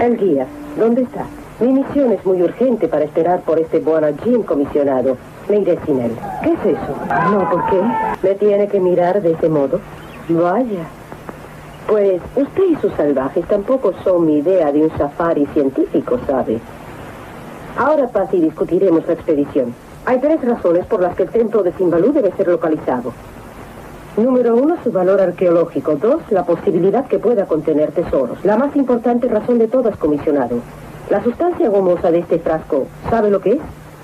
El guía, ¿dónde está? Mi misión es muy urgente para esperar por este Buonagin comisionado. Me iré sin él. ¿Qué es eso? No, ¿por qué? ¿Me tiene que mirar de ese modo? Vaya. Pues usted y sus salvajes tampoco son mi idea de un safari científico, ¿sabe? Ahora, Paz, y discutiremos la expedición. Hay 3 razones por las que el templo de Cymbalú debe ser localizado. Número 1, su valor arqueológico. 2, la posibilidad que pueda contener tesoros. La más importante razón de todas, comisionado. La sustancia gomosa de este frasco, ¿sabe lo que es?